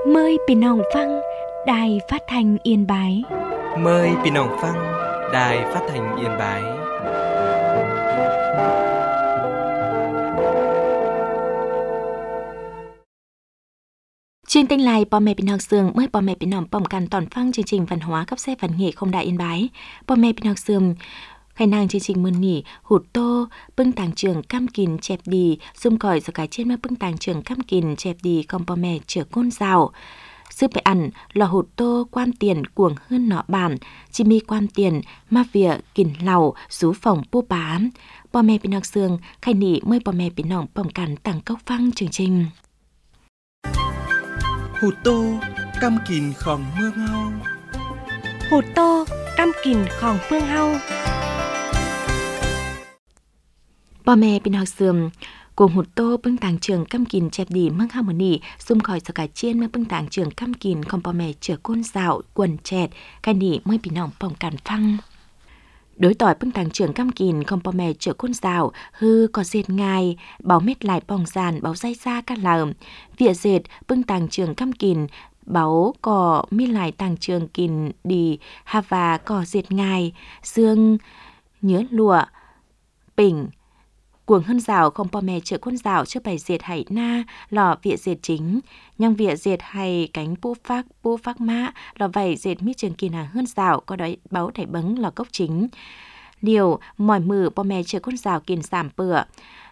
Mờiพี่น้องฟังĐài Phát thanh Yên Bái. Mời พี่น้องฟัง Đài Phát thanh Yên Bái. Chương trình lạiพ่อแม่พี่น้องเสื่องเมื่อพ่อแม่พี่น้องป้อมกันตอนฟังchương trình văn hóa cấp xe văn nghệ không đại Yên Bái. พ่อแม่พี่น้องเสื่องkhai nàng chương trìnhมื้อนี้หูดโตปึ้งต่างtrường cam kín chẹp điซุ่มก่อยสกายเช่นมาปึ้งต่างtrường cam kín chẹp đi ของพ่อแม่เจือก้นเจ้าซื้อไปอันลอหูดโตquan tiền กวงฮื้นเนาะบ้านจิมีquan tiền มาเวียกินเหล้าสูฝ่องปู้ปามพ่อแม่พี่น้องเสื่องใครนี่เมื่อพ่อแม่พี่น้องป้อมกันตั้งเก้าฟังchương trình Hụt tô cam kínของเมืองเฮา Hụt tô cam kínของเมืองเฮาพ่อแม่พี่น้องเสื่อมกวงหุดโตปึ้งต่างtrường cam kín chẹp đi เมืองเฮามื้อนี้ซุ่มคอยสกายเจียนมาปึ้งต่างtrường cam kínของพ่อแม่เจือก้นสาวกวนแชดใครนี่เมื่อพี่น้องป้องกันฟังđối tỏi bưng tàng trưởng cam kín không po mẹ chữa côn rào hư có dệt ngài báo mết lại bòng giàn báo dây xa các lợm vỉa dệt bưng tàng trưởng cam kín báo có mi lại tàng trường kín đi hà và có dệt ngài xương nhớ lụa bình cuồng hơn rào không po mẹ chữa côn rào chưa bày dệt hải na lò vỉa dệt chính nhang vỉa dệt hay cánh pu phác mã lò vảy dệt mi trường kín hàng hơn rào có đói báo thảy bấng lò cốc chính điều mỏi mử po mẹ chữa côn rào kín giảm bữa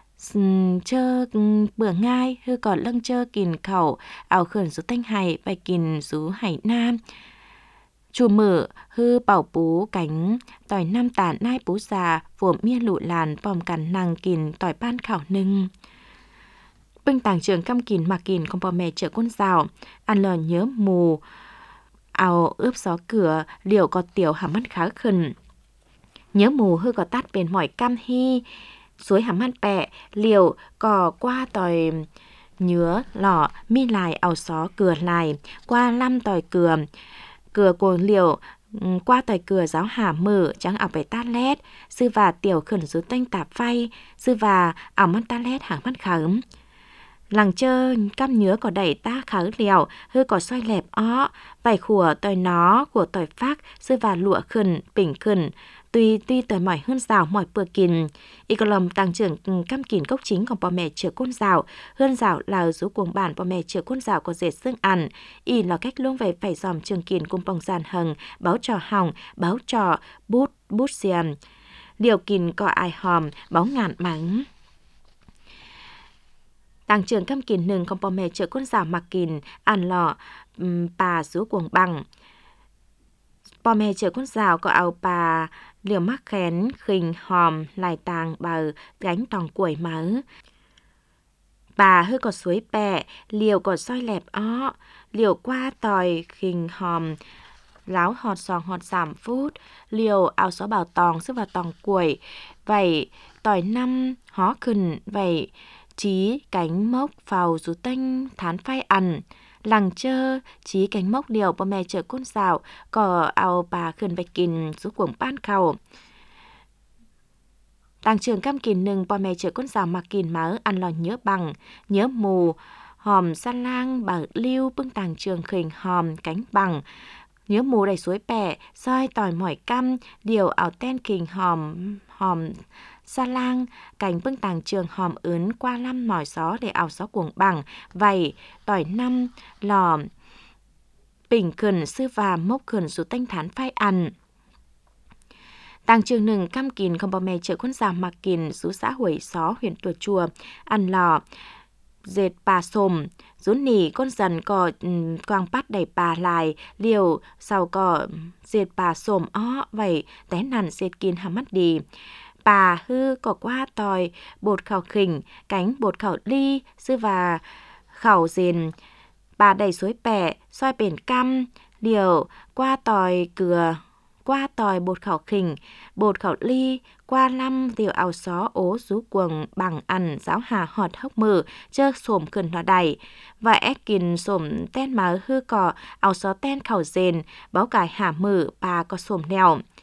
chơ bữa ngai hư còn lâng chơ kín khẩu ảo khẩn rú thanh hải bài kín rú hải nam chùa mở hư bảo bú cánh tỏi nam tản nai bú già phổ mia lụ làn bòm cằn nàng kín tỏi ban khảo nưng bưng tàng trường cam kín mặc kín không po mẹ chữa côn rào ăn lò nhớ mù ảo ướp gió cửa liệu có tiểu hàm mắt khá khẩn nhớ mù hư có tát bên mỏi cam hi suối hàm mắt bẹ liệu có qua tỏi nhớ lọ mi lại ảo gió cửa lại qua năm tỏi cửa của liệu qua tỏi cửa giáo hà mở trắng ảo bể tát lét sư và tiểu khẩn rú tanh tạp phay sư và ảo mắt tát lét hàng mắt khám lằng chơ cam nhớ có đẩy ta khá liều hư có xoay lẹp ó vài khủa tỏi nó của tỏi phác sư và lụa khẩn bình khẩn tuy tỏi mỏi hơn rào mỏi bừa kín y có lầm tăng trưởng cam kín cốc chínhของพ่อแม่เชื้อก้นrào hơn rào là rú cuồng bảnพ่อแม่เชื้อก้นrào có dệt xương ăn y là cách luôn về phải dòm trường kín cùng bông giàn hằng báo trò hỏng báo trò bút xiềm điều kín có ai hòm báo ngàn mắng tăng trưởng cam kín nừngของพ่อแม่เชื้อก้นrào mặc kín ăn lọ bà rú cuồng bằngพ่อแม่เชื้อก้นrào có ao bà liều mắc khén khinh hòm lại tàng bờ gánh tòng quẩy mớ bà hư có suối bẹ liều có soi lẹp ó liều qua tòi khinh hòm láo họt sòng họt giảm phút liều áo gió bảo tòng sức vào tòng quẩy vậy tỏi năm hó khẩn vậy chí cánh mốc phào rú tanh thán phai ăn lằng chơ chí cánh mốc liềuพ่อแม่เจอก้นสาวก็เอาปลาขึ้นไปกินสุกวงป้านเขาต่างtrường cam kínหนึ่งพ่อแม่เจอก้นสาวมากินมาอันหล่อเนื้อบังเนื้อหมูหอมซาล่างบางลิ้วปึ้งต่างtrường khỉnhหอมcánh bằngเนื้อหมูđầy suối bẹ soi tỏi mỏi căm điều ảo ten khỉnh hòm sa lang cánh bưng tàng trường hòm ướn qua năm mỏi gió để ảo gió cuồng bằng vậy tỏi năm lò bình khẩn sư và mốc khẩn số tanh thán phai ăn tàng trườngหนึ่ง cam kín khôngพ่อแม่เจอคนสาวmặc kín số xã Huế Xó huyện Tùa Chùa ăn lò dệt bà sồm rú nỉ con dần có quang bắt đầy bà lại liều sau có dệt bà sồm ó vậy té nằn dệt kín hàm mắt đi bà hư có qua tỏi bột khảo khỉnh cánh bột khảo ly sư và khảo dền bà đầy suối bẹ soi bền căm điều qua tỏi cửa qua tỏi bột khảo khỉnh bột khảo ly qua năm điều áo xó ố rú quần bằng ăn giáo hà họt hốc mờ chơ xổm khẩn nó đầy và ép kín xổm ten má hư cỏ áo xó ten khảo dền báo cải hà mờ bà có xổm nèo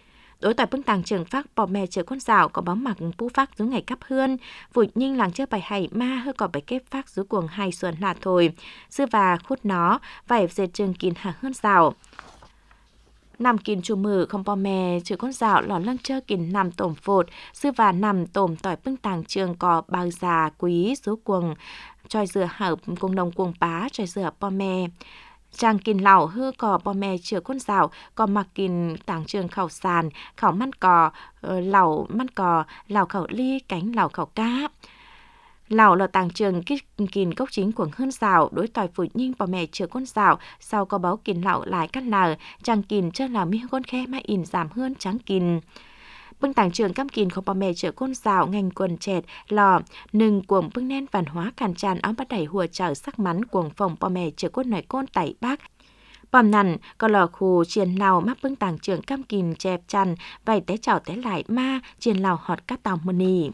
Đối tại bưng tàng trường phát bỏ mẹ chở con dạo có báo mặc bú phát dưới ngày cắp hươn, vụt nhưng làng chơi bài hay ma hơi có bài kết phát dưới cuồng hay xuân là thôi. Sư và khút nó, vải dệt trường kín hạ hơn dạo. Nằm kín chùa mử không bỏ mẹ chở con dạo lò lăng chơi kín nằm tổm phột, sư và nằm tổm tỏi bưng tàng trường có bao già quý dưới cuồng, tròi dừa hợp cuồng đồng cuồng bá tròi dừa bỏ mẹ. Chàng kín lão hư cò bò mẹ chữa con dạo, có mặc kín tảng trường khảo sàn, khảo măn cò, lẩu măn cò, lẩu khảo ly, cánh lẩu khảo cá. Lẩu là tảng trường kín gốc chính của hơn dạo, đối tỏi phụ nhinh bò mẹ chữa con dạo, sau có báo kín lẩu lại cắt lờ, chàng kín chơi là mi con khe mà in giảm hơn trắng kín. Bưng tảng trường cam kín không bò mẹ chở con dạo ngành quần chẹt lò nừng cuồng bưng nen văn hóa càn tràn áo bắt đẩy hùa trở sắc mắn cuồng phòng bò mẹ chở con nổi côn tẩy bác bòm nằn có lò khù chiền lào mắc bưng tảng trường cam kín chẹp chăn vầy té chảo té lại ma chiền lào họt cát tàu moni.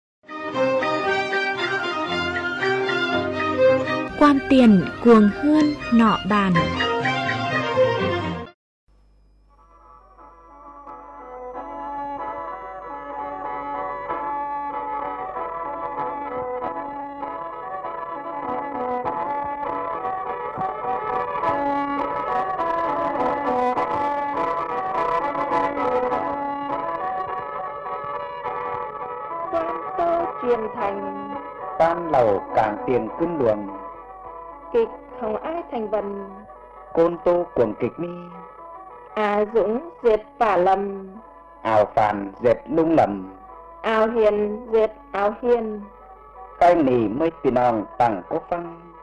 Quan tiền cuồng hơn nọ bàn. Truyền thành tam lầu cảng tiền cưng luồng, kịch không ai thành vần, côn tô cuồng kịch mi, dũng dệt phả lầm, ảo phàn dệt lung lầm, ảo hiền dệt ảo hiền, cái nì mới tiền nòng tặng cố phăng,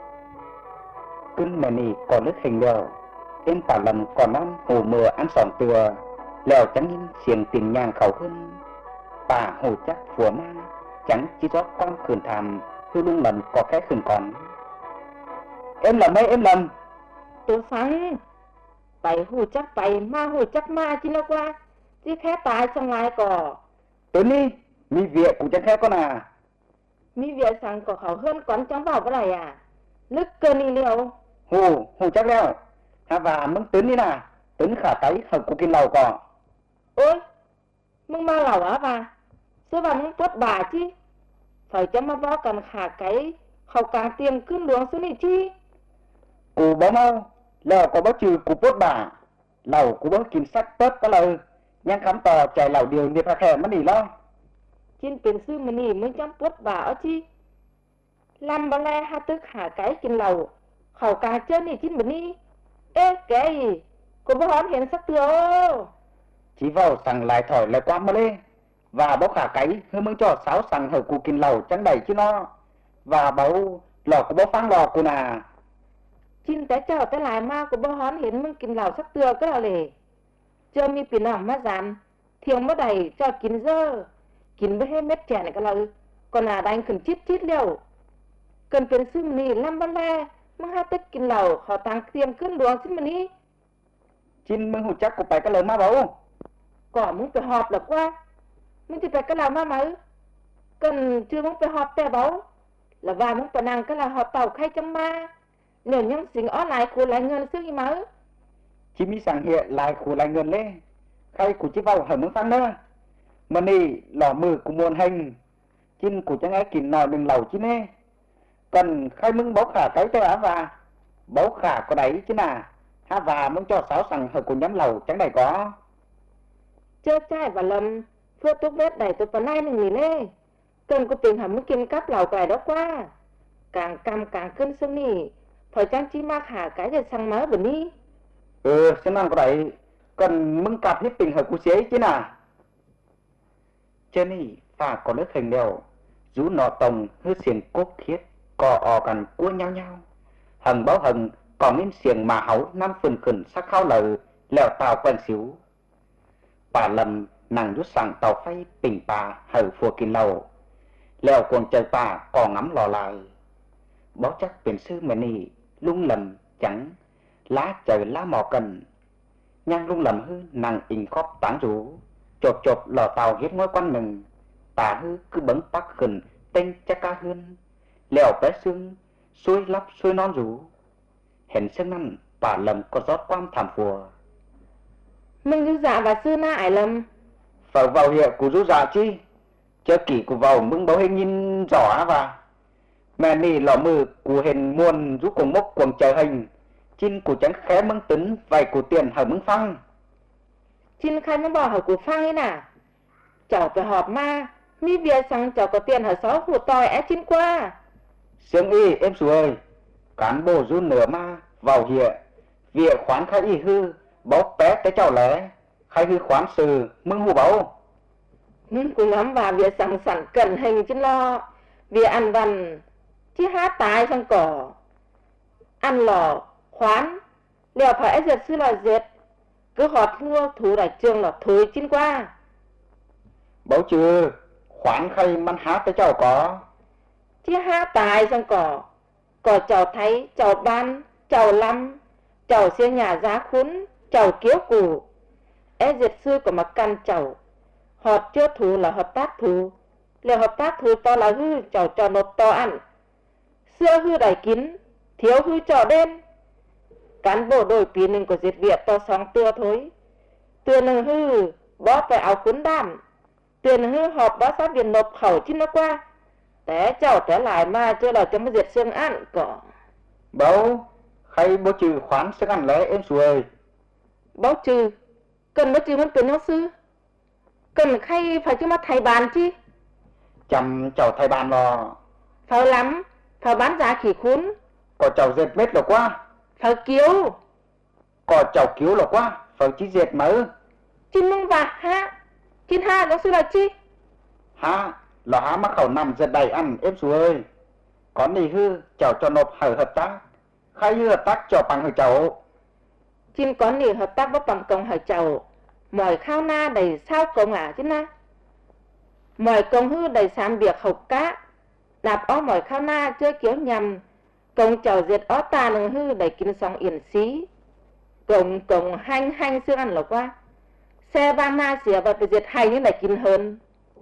cưng mẹ nì còn lứt hình lèo, em phả lầm còn ăn hồ mưa ăn sòn từa, lèo trắng in xiềng tiền nhang khẩu hơn, bà hồ chắc phùa ma chẳng chỉ rõ con khườn thàm hư lung lầm có cái khườn còn. Em lầm hay em lầm? Tôi sáng bày hù chắc bày ma hù chắc ma chứ nó qua chứ khé tài xong lại cỏ. Tới đi mi viện cũng chẳng khé con à. Mi viện sáng có khẩu hơn con trong vào cái này à. Lức cơn đi liều. Hù chắc leo. Ha và mừng tính đi nà. Tính khả cái hợp của kinh lầu cỏ. Ôi mừng ma lầu á bà. Sư bà mừng tốt bà chứ. Phải cho mà bó cần khả cái khẩu càng tiền cứ luồng xuống đi chứ. Cụ bó mau. Lờ có bó trừ cụ bốt bà. Lầu cụ bó kim sắc tốt có lời. Nhang khám tò chạy lầu điều niệm phá khẻ mất đi lo. Trên biển sư mà nì mới trong bốt bà ở chứ. Làm bà lè ha tức hạ cái trên lầu. Khẩu càng chân này chín mà nì. Ê cái gì? Cô bó hón hiện sắc tựa ô. Chỉ vào sẵn lại thổi lại qua mà lê. Và bó khả cái hư mừng cho 6 sẵn hở cụ kinh lầu chẳng đầy chứ nó. Và báu lò của bó phang lò cụ nà. Chín té chào té lại ma của bó hón hiện mừng kinh lầu sắc tựa cái là lề. Cho mi biển nòng má dàn. Thiêng mất đầy cho kín dơ. Kín với hết mét trẻ này cái lời. Còn à đánh khẩn chít liều. Cần biển sư mà nì làm bà lè. Mừng hát tích kinh lầu khó tăng tiền cơn luồng xin mà nì. Chín mừng hụt chắc của phải cái lời má báu. Có muốn phải họp là qua. Mình thì phải cái nào mà mấy. Cần chưa muốn phải họp tè báu. Là và muốn phải năng cái là họp tàu khay trong ma. Nếu những sinh ó lại của lại ngân sức như mấy. Chỉ mi sẵn hiện lại của lại ngân lê. Khay của chỉ vào hở mừng phán nữa. Mà nì lò mưa của muôn hình. Chín của chẳng ai kìm nòi đừng lầu chứ nê. Cần khai mừng báu khả cái tê á và. Báu khả có đấy chứ nà. Ha và muốn cho 6 sẵn hở của nhóm lầu chẳng đầy có. Chơ trai và lầm. Phước tốt vết đầy tôi phần ai nâng nè. Cần có tiền hẳn mới kinh cắp lầu cái đó qua. Càng cam càng cân sân nì. Thời trang chi mạc hả cái giờ sang máu bẩn đi. Xin ăn có đấy. Cần mừng cặp hết tình hợp của chế chứ nà. Chứ nì phà có nước hình đều. Rú nọ tông hư xiềng cốt khiết. Cò ò cần cua nhau nhau. Hằng báo hằng còn nên xiềng mà hấu 5 phần khẩn sắc khao lời. Lèo tàu quen xíu. Bà lầm nàng rút sẵn tàu phay bình bà hở phùa kinh lầu. Lèo cuồng trời bà có ngắm lò lại. Bó chắc biển sư mẹ nì lung lầm chẳng lá trời lá mò cần. Nhang lung lầm hư nàng in khóc tán rú. Chộp lò tàu hết ngôi quan mừng. Bà hư cứ bấn tắc khẩn tên chắc ca hơn. Lèo bé xương xuôi lắp xuôi non rú. Hẹn sân năm bà lầm có giót quan thảm phùa. Mừng rú dạ và sư na ải lầm. Phở vào hiệu của rú dạ chi. Chớ kỷ của vào mừng báo hình nhìn rõ và. Mẹ nì lọ mừ của hình muôn rú cùng mốc quần trời hình. Chín của chẳng khé mừng tính vài của tiền hở mừng phăng. Chín khai mừng bỏ hở của phăng ấy nà. Cháu phải họp ma. Mi bia sang cháu có tiền hở xó hụt tòi ép chín qua. Sương y em xù ơi. Cán bộ rú nửa ma vào hiệu. Việc khoán khai y hư. Bó bé tới cháu lẽ. Khai hư khoán sư mừng hù báu. Nhưng cũng ngắm vào việc sẵn sẵn cần hình chứ lo. Việc ăn văn chứ hát tái sang cỏ. Ăn lò khoán. Liệu phải giật sư là giật. Cứ họt thua thủ đại trường là thối chín qua. Báu chứ. Khoán khai măn hát tới cháu có. Chứ hát tái sang cỏ. Cỏ cháu thấy, cháu ban, cháu lâm. Cháu xe nhà giá khún. Cháu kiếu củ. Giật sư của mặt căn cháu. Họt chưa thủ là hợp tác thủ. Liệu hợp tác thủ to là hư cháu cho nộp to ăn. Xưa hư đại kín. Thiếu hư trò đen. Cán bộ đội phí nâng của diệt Việt to sóng tưa thối. Tưa nâng hư bó phải áo cuốn đàm. Tưa nâng hư họp bó sát viện nộp khẩu chín nó qua. Té cháu té lại mà chưa là cho mới diệt xương ăn cỏ. Báu khay bố trừ khoán sức ăn lẽ em xù ơi. Bó trừ. Cần bó trừ mất tiền nó sư. Cần khay phải chứ mà thầy bàn chứ. Chăm cháu thay bàn lò. Phải lắm. Phải bán giá khỉ khún. Có cháu dệt mết là quá. Phải kiếu. Có cháu cứu là quá. Phải chí dệt mớ. Chín mông và ha. Chín ha nó sư là chi. Ha. Là há mắc khẩu nằm dệt đầy ăn em xù ơi. Có nì hư cháu cho nộp hở hợp tác. Khai hư hợp tác cho bằng hở cháu. Chín có nì hợp tác bóp bằng công hở cháu. Mọi khao na đầy sao công chứ na. Mọi công hư đầy sám biệt học cá. Đạp ó mọi khao na chưa kiểu nhằm. Công cháu diệt ó ta nâng hư đầy kinh song yển xí. Công hanh xương ăn là qua. Xe ba na xỉa và phải diệt hay những đầy kinh hơn.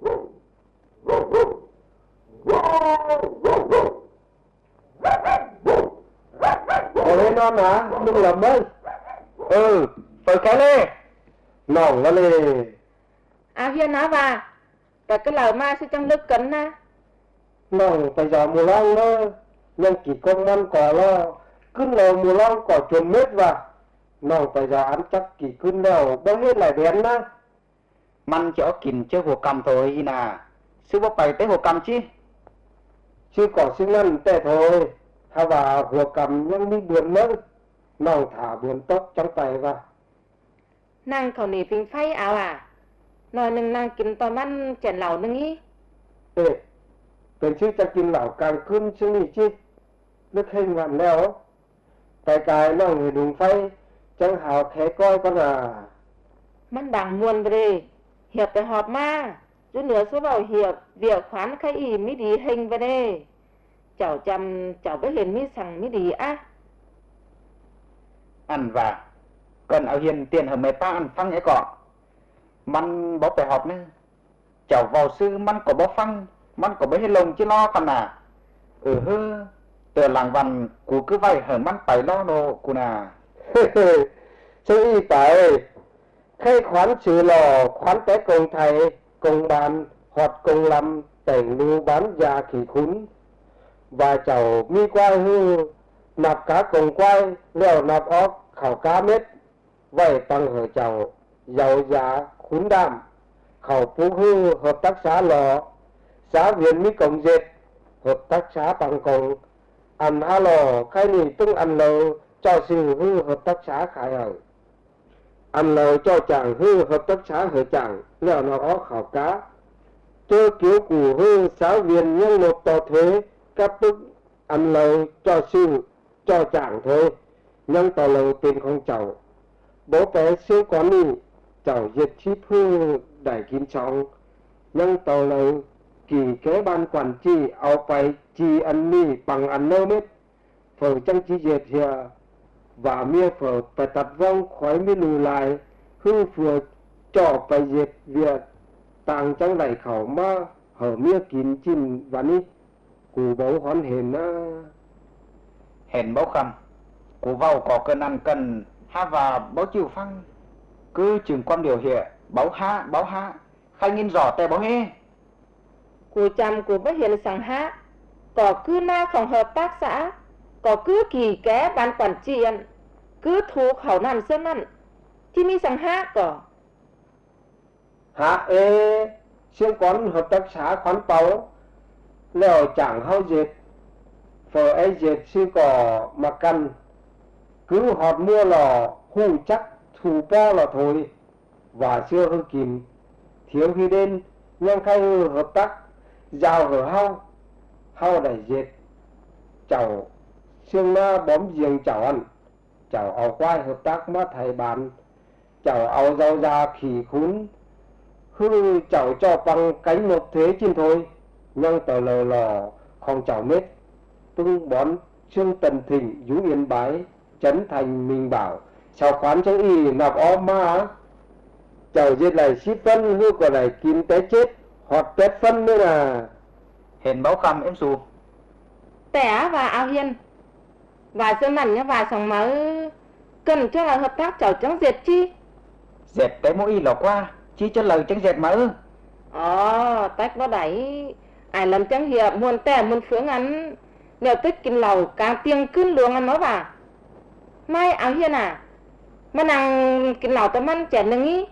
Ồ lên non hả? Đừng lầm ơi. Phải cái lê. Nòng nó lê. Hiền nói và. Và cái lời ma sẽ trong lực cấn na. Nòng phải giờ mùa long đó. Nhưng chỉ công ăn cỏ lo. Cứ lờ mùa long cỏ chuồn mết vào. Nòng phải giờ ăn chắc chỉ cứ nào bao hết lại đen đó. Măn cho kìm chơi hồ cầm thôi hi nà. Sư bố bày tới hồ cầm chứ. Chứ có xin ăn tệ thôi. Thà và hồ cầm nhưng đi buồn mất. Nòng thả buồn tóc trong tay vào. Nàng khẩu nỉ phình phay áo à. Nói nâng nàng kín tòa mắt chèn lẩu nâng ý. เป็นชื่อจะกินเหล่ากลางคืนชื่อนี่ชินึกให้งานแล้วแต่กายนั่งอยู่ดุงไฟจังหาวแขก้อยก็น่ะ Mắt đằng muôn về đây. Hiệp phải họp ma. Chú nữa số vào hiệp. Việc khoán khai ý mới đi hình về đây. Cháu chăm cháu biết hiền mớiสั่งmới đi á. Ăn và. Cần ảo hiền tiền hở mẹ ta ăn phăng ấy cọ. Măn bó phải họp nữa. Cháu vào sư măn có bó phăng. Măn có bấy hết lồng chứ lo cầm nà. Hư. Tờ làng văn cụ cứ vay hở măn phải lo nô cụ nà. Sư y phải khai khoán trừ lò khoán té công thầy công bàn hoặc công lâm tỉnh lưu bán già khỉ khún và cháu mi quay hư nạp cá công quay leo nạp óc khảo cá mết vậy tăng hở cháu giàu giá khún đam khảo phú hư hợp tác xã lò xã viện mi công dệt hợp tác xã bằng công ăn ha lò khai nì tung ăn lầu cho sư hư hợp tác xã khai hở ăn lời cho chàng hư hợp tác xã hở chàng leo nó ó khảo cá chơ kiểu củ hư xã viên nhân nộp tò thuế các bức ăn lời cho sư cho chàng thôi nhân tò lời tiền không cháu bố bé siêu có nì cháu diệt chip hư đại kim trọng nhân tò lời kỳ kế ban quản trị áo phải chi ăn nì bằng ăn nơ mết phở trang chi diệt hiệp và mía phở phải tập vong khói mi lù lại hư phừa trọ phải diệt việc tàng trong đại khẩu ma hở mía kín chín và ní cụ báu hón hền á. Hèn báu khăm. Cụ vào có cân ăn cần. Ha và báu chịu phăng. cứ chừng quan điều hiện báo ha khai nghiên rõ tè báo hê Cụ chăm cụ bất hiện sang hát có cứ na phòng hợp tác xã có cứ kỳ ké ban quản trị cứ thu khẩu nằm sơn nănที่มีsang hát có hạ ê siêu quán hợp tác xã khoán báo lèo chẳng hao dệt phở ấy dệt sư cỏ mà căn cứ họt mua lò hù chắc thù po là thôi và xưa hư kìm thiếu khi đến nhân khai hư hợp tác giao hở hao đẩy dệt chảo xương na bóm giềng chảo ăn chảo áo quai hợp tác má thầy bán chảo áo rau ra khỉ khún hư chảo cho bằng cánh nộp thế trên thôi nhân tờ lờ lò không chảo mết tung bón trương tần thịnh dú yên bái trấn thành minh bảo chào khoán chẳng y nạp ó ma chào dệt này ship phân hư còn này kín té chết họt tét phân nữa là hiện báo khăm em xù tẻ và ao hiên và sơn năn nhá và sòng máu cần cho là hợp tác chảo trắng dệt chi dệt té mỗi lò qua chi cho lời trắng dệt mà tách nó đẩy ai làm trắng hiệp muôn tẻ muôn phương ăn nếu tích kinh lầu càng tiếng cướn luồng ăn nó vào mai áo hiên à mà nàng kinh lầu tao ăn chén đừng ý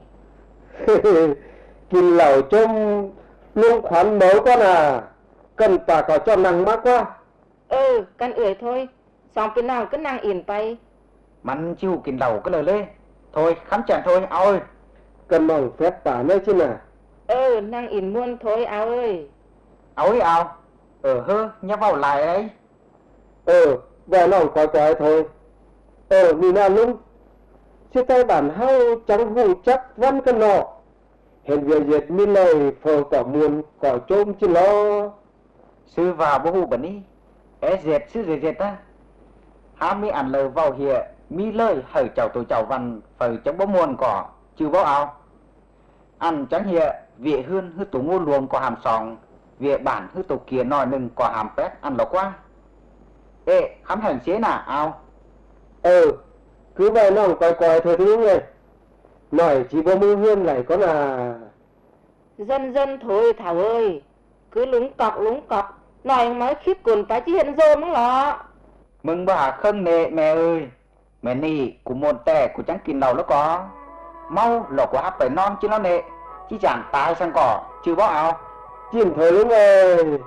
kinh lầu trông luôn khoán mới con à cần bà có cho nàng mắc quá căn ưỡi thôi xong cái nào cứ nàng ỉn tay mắn chiu kinh đầu cái lời lê thôi khám chàng thôi ao ơi cần mong phép bà nơi chứ nà nàng ỉn muôn thôi ao ơi ao hơ nhá vào lại đấy và nòng quái thôi nhìn nào luôn chứ tay bản hao trắng hù chắc văn cân nọ hiện việc diệt mi lời phờ cỏ muôn cỏ trôm chứ lo sư vào bố hù bẩn đi dệt sư dệt ta há mi ăn lời vào hiện mi lời hởi chào tổ chào văn phơi chống bó muôn cỏ chứ bó ao ăn trắng hiện vị hơn hư tổ ngô luồng có hàm sòng vị bản hư tổ kia nòi nừng có hàm pét ăn lỏ quá khám hành xế nà ao cứ về nòng quái thôi thứ người nói chỉ bố mưu hương lại có là dân thôi Thảo ơi cứ lúng cọc nói mới khiếp cồn phải chỉ hiện rồiมั้งlọ mừng bà khân nệ mẹ ơi mẹ nì của môn tè của trắng kín đầu nó có mau lọ của hấp phải non chứ nó nệ chứ chẳng tài sang cỏ chứ bó ao chìm thời lúc ơi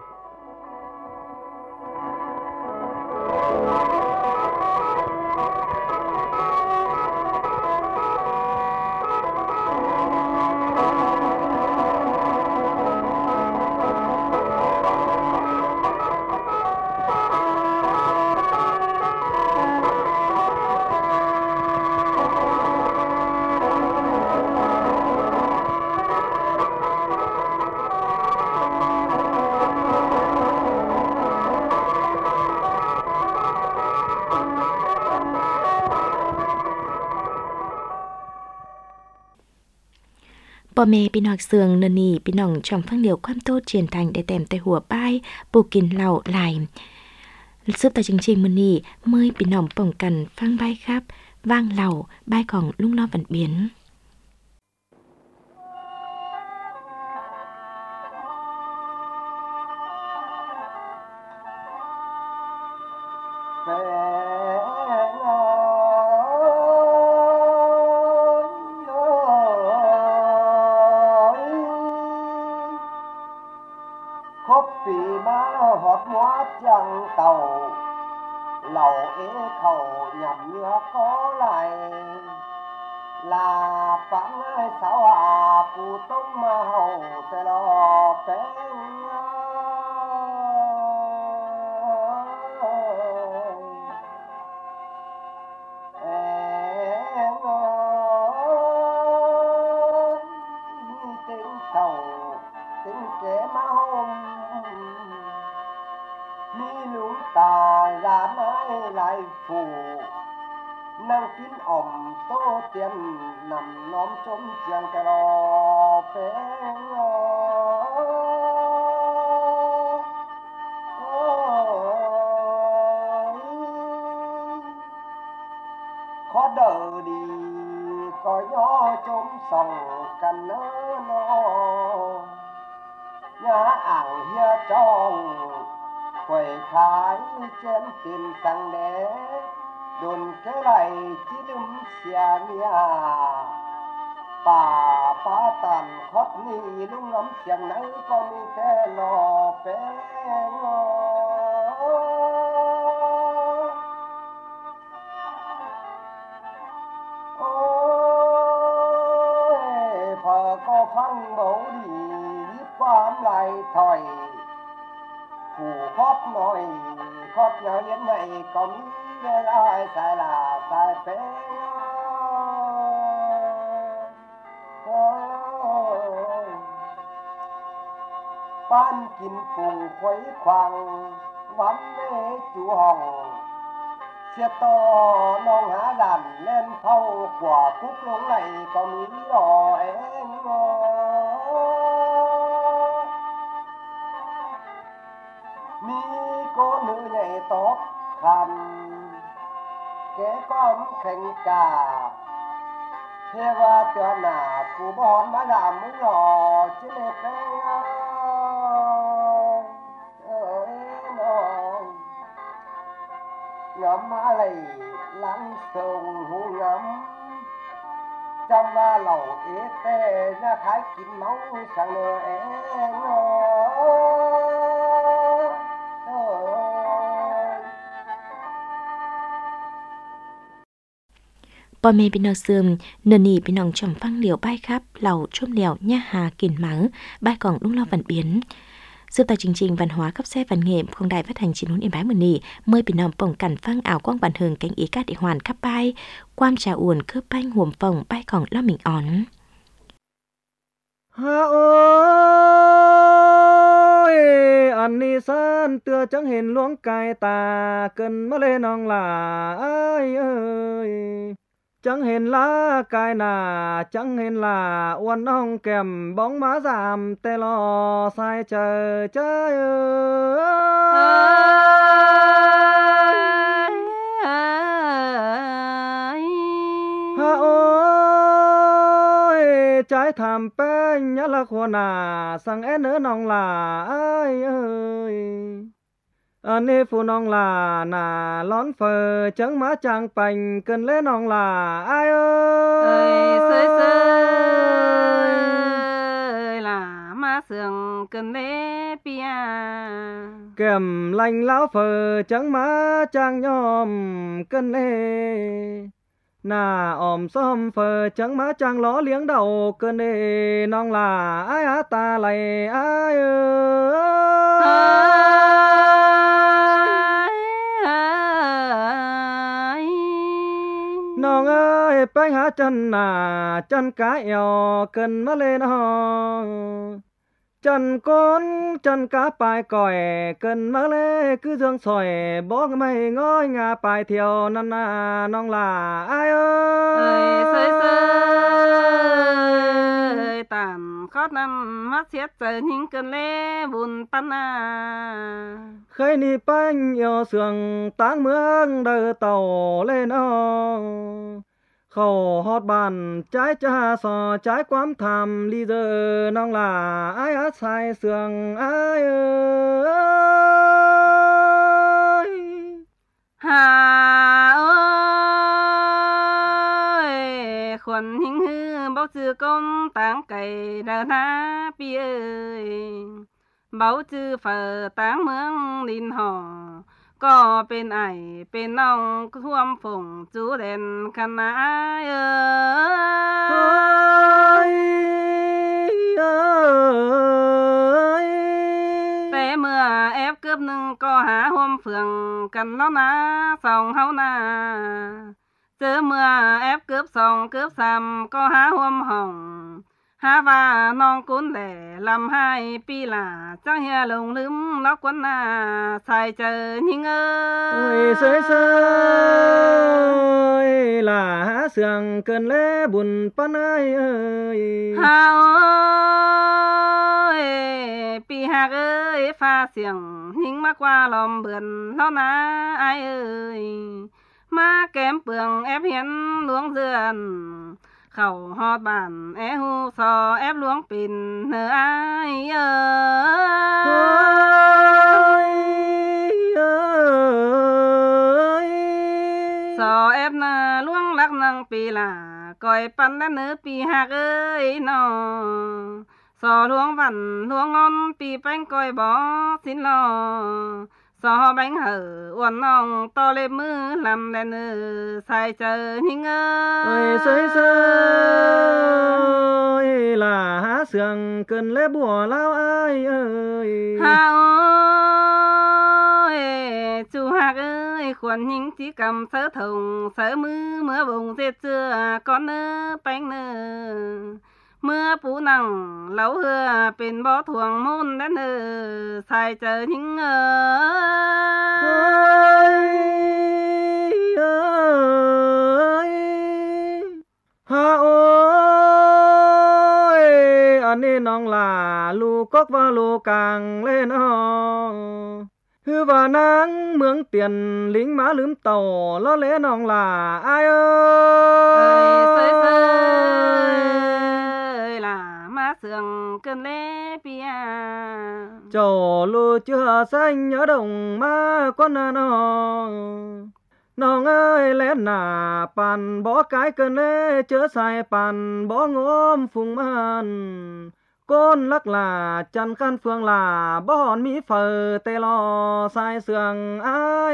Bò mẹพี่น้องเสืองนนี่พี่น้องช่องฟังเดียวความโตเจียนทังได้เต็มแต่หัวป้ายปูกินเหล่าไหลซึบแต่จริงๆมื้อนี้เมื่อยพี่น้องป้องกันฟังใบครับว่างเหล่าใบของลุงล้อวันเบียน năng kín ỏm tô tiền nằm nóm trống chiang cái lò phé khó đợi đi có gió sòng cần nỡ nó nhà ảng hia trong quầy khái chén tiền sang đế đồn cái lại chỉ đâm xia nia bà tàn khót ni lúc ngắm xiang nắng có mi cái lò bé ngô phở có phăng bầu đi giúp quám lại thòi phủ khóp nồi khóp nhau đến này có mi cái lại sai là sai bé ban kín phùng khuấy khoang vắm lê chú hồng xe to nong há đàn lên phâu quả phúc lũng này có mỹ đỏ em mi cô nữ nhảy tóc khăn kế con khanh cả thế và cho nà cụ bón má làm mới lò chứ đẹp đấy ngắm má lầy lắng sông hú ngắm trăm ba lầu ế tê ra khái kín máu sang nửa ế Bò mê bên nọ sườn, nửa nỉ bên nòng chồng phăng liều bay khắp, lầu trôm liều nha hà kìn mắng, bay còn đúng lo vận biến. Sưu tàu chương trình văn hóa cấp xe văn nghệ không đài phát hành chín huấn yên bái mờ nỉ, mời bên nòng bổng cản phăng ảo quang bản hường cánh ý các địa hoàn khắp bay, quam trà uồn cướp banh huồm phồng bay còn lo mình ón. Ha ơi, anh đi san tựa chẳng hình luống cài tà, cần mất lên nòng là ai ơi. Chẳng hên là cái nà, chẳng hên là uốn ong kèm bóng má giảm tê lo sai chờ chơi ha ôi trái thảm pe nhá là khô nà sang én nữa nong là ai ơi anh ấy phụ nong là nà lón phờ chẳng má chàng bành cần lấy nong là ai ơi sơi sơi là má sườn cần lấy pia kèm lành lão phờ chẳng má chàng nhom cần lấy nà ôm xóm phờ chẳng má chàng ló liếng đầu cần lấy nong là ai á ta lại ai nong ơi bánh há chân nà chân cá eo cần má lên ho chân con chân cá bài còi cần má lê cứ dương sỏi bó mày ngói ngà bài thiều năn nà nong là ai ơi sơi sơi tàn khót năm mắt xét giờ những cơn lê buồn pan à khơi ni bánh yêu sườn táng mương đời tàu lên khẩu hót bàn trái cha sò trái quám thầm ly giờ nong là ai á sai sườn ai ơi hà ơi khuẩn hình hư bao chư công táng cày đờ na pi ơi bao chư phở táng mương linh hò có bên ai bên nong thuâm phùng chú đèn khăn ai ơi té mưa ép cướp nưng có há hôm phường cần nó ná sòng hấu na chớ mưa ép cướp sòng cướp xăm có há hôm hồng há và non cuốn lẻ làm hai pi là chẳng hề lùng lướm nó quấn à xài chờ nhưng ơi sơi sơi là há sườn cơn lẽ buồn pan ai ơi ha ơi pi hạc ơi pha xiềng nhưng má qua lòm bườn nó ná ai ơi má kém bường ép hiến luống dườn khẩu ho bản é hu sò ép luống pin nơ ai sò ép na luống lắc năng pi là coi pan đã nơ pi hạc ơi nó sò luống vằn luống ngon pi bánh coi bó xin lo sò bánh hở uốn nòng to lên mưa làm đèn xài chờ những ơi sơi sơi là há sườn cần lẽ bùa lao ai ơi ha ơi chú hạc ơi khuẩn những chỉ cầm sớ thùng sớ mưa vùng dệt chưa con nơ bánh nơ mưa phú nằng lâu hưa bên bó thuồng môn đến nơ xài chờ những ha ôi anh nên nong là lù cốc và lù càng lên hư và nắng mướn tiền lính má lướm tàu lo lẽ nong là ai ơi là má sườn cơn lẽ bia chầu lù chưa xanh nhớ đồng má con nong ơi lẽ nà bàn bỏ cái cơn lẽ chớ sai bàn bỏ ngốm phùng man con lắc là chân khăn phương là bỏ hòn mỹ phở tê lo sai sườn ai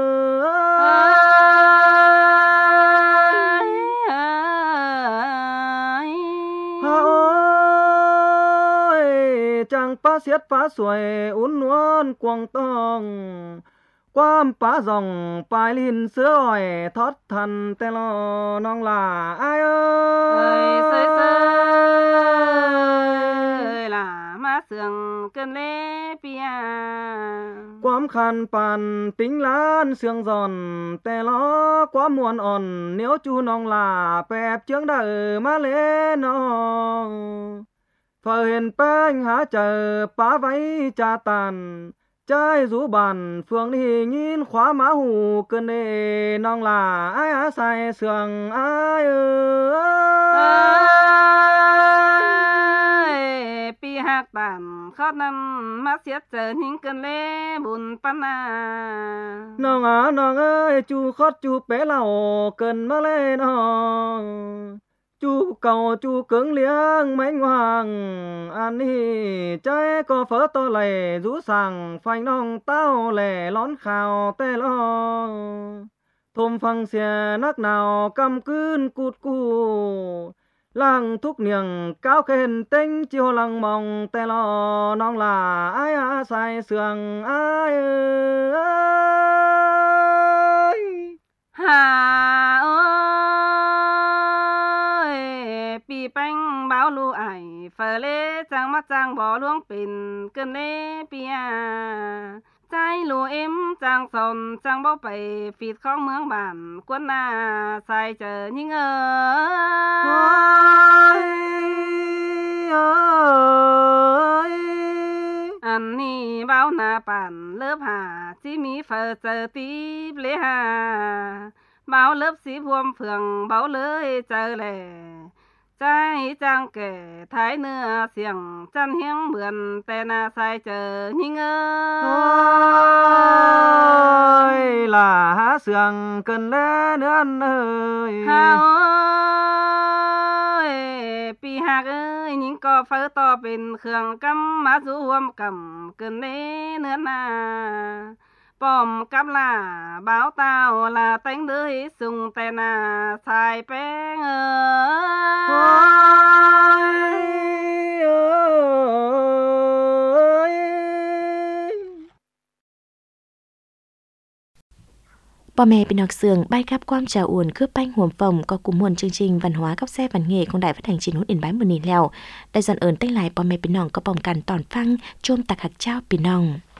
ơi chẳng phá xiết phá xuôi uốn nuôn quăng tông quam phá dòng bài linh sữa ỏi thoát thần tê lo nong là ai ơi là má sườn cơn lẽ bia quam khăn bàn tính lan sương giòn tê lo quá muôn òn nếu chú nong là bẹp chướng đời má lẽ nó phở hiền bánh há chờ phá váy cha tàn trái rú bàn phương đi nhìn khóa má hù cơn đê nong là ai á sai sườn ai pi hạc tàn khó năm mắt xiết chờ những cơn lẽ buồn pan nong ơi chú khót chú bé lầu cơn má lê chú cầu chú cứng liếng mấy hoàng ăn hi trái có phở to lề rú sàng phanh nong tao lè lón khào tê lo thôm phăng xe nắc nào cầm cươn cụt cù làng thúc niềng cao khen tinh chiều lăng mong tê lo nong là ai á sai sườn ai ơi hà ơi pi bánh báo lu ải phở lê trang mắt trang bỏ luống pin cơn lê pia trái lù em trang sòn trang bao bầy phịt không mướn bản quân xài chờ những anh ni báo na bản lớp hà chỉ mi phở chờ tí lê hà báo lớp sĩ vuông phường báo lưới chờ lệ trái trang kể thái nưa xiềng chân hiếng mượn tè na sai chờ những ơi là há sườn cần lẽ nữa anh ơi ha ơi pi hạc ơi những co phở to bên khương cắm má rú huôm cầm cần lẽ nữa na bom cắm là báo tao là tánh đứa sung tè na sai bén Bà mẹ bên học sường bay khắp quam trà uồn cướp banh huồm phòng có cùng muôn chương trình văn hóa góc xe văn nghệของđài phát hành chín hút in bái mùa nỉ lèo đại dọn ơn tay lại bà mẹ bên nòng có bồng cằn tòn phăng chôm tạc hạc trao bên nòng